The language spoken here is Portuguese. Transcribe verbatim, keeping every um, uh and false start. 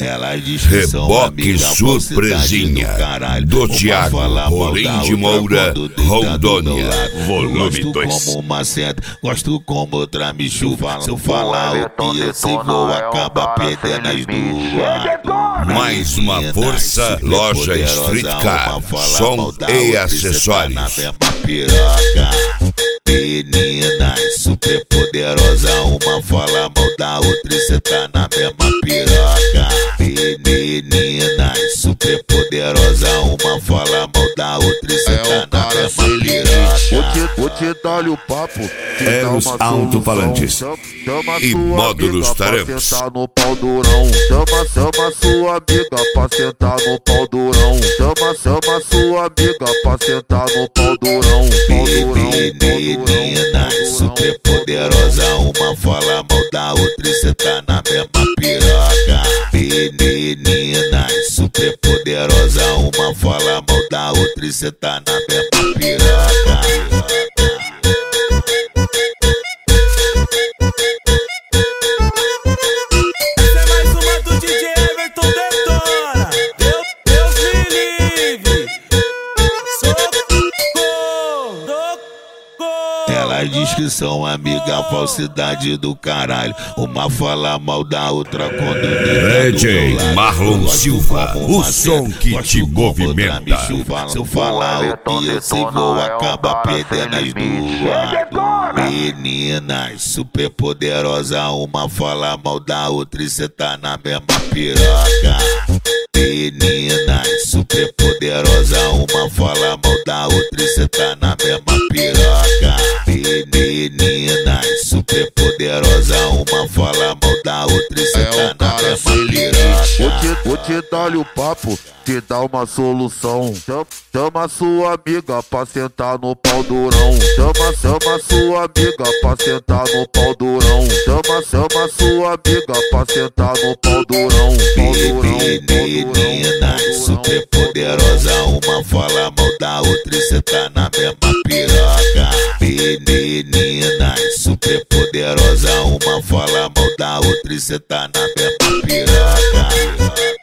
Ela diz que Reboque surpresinha do Thiago Rolim de Moura, Rondônia. Volume dois. Como uma seta, gosto como outra me chuva. Se eu falar o que eu sei, vou acabar perdendo as duas. Mais uma força, loja Street Car, som e acessórios. Menina super poderosa, uma fala mal da outra e cê tá na mesma piroca. Menina super poderosa, uma fala mal da outra e cê tá na mesma piroca. Vou te dar o papo, é os alto-falantes e módulos tarâmicos. Chama no pau durão, chama, chama sua amiga pra sentar no pau durão. Chama, chama sua amiga pra sentar no pau durão. Menina super poderosa, uma fala mal da outra e cê tá na mesma piroca. Menina super poderosa, uma fala mal da outra e cê tá na mesma piroca. Ela diz que são amiga, falsidade do caralho. Uma fala mal da outra quando D J Marlon Silva, o som que te movimenta. Se eu falar o que eu sei, vou acabar perdendo as duas. Meninas super poderosa, uma fala mal da outra e cê tá na mesma piroca. Menina super poderosa, uma fala mal da outra e cê tá na mesma piroca. Menina super poderosa, uma fala mal da outra e cê tá na mesma piroca. Vou te dar o papo, te dar uma solução. Chama, chama sua amiga pra sentar no pau durão. Chama, chama sua amiga pra sentar no pau durão. Chama, chama sua amiga pra sentar no pau durão. Menina super poderosa, uma fala mal da outra e cê tá na mesma piroca. Menina super poderosa, uma fala mal da outra e cê tá na mesma piroca.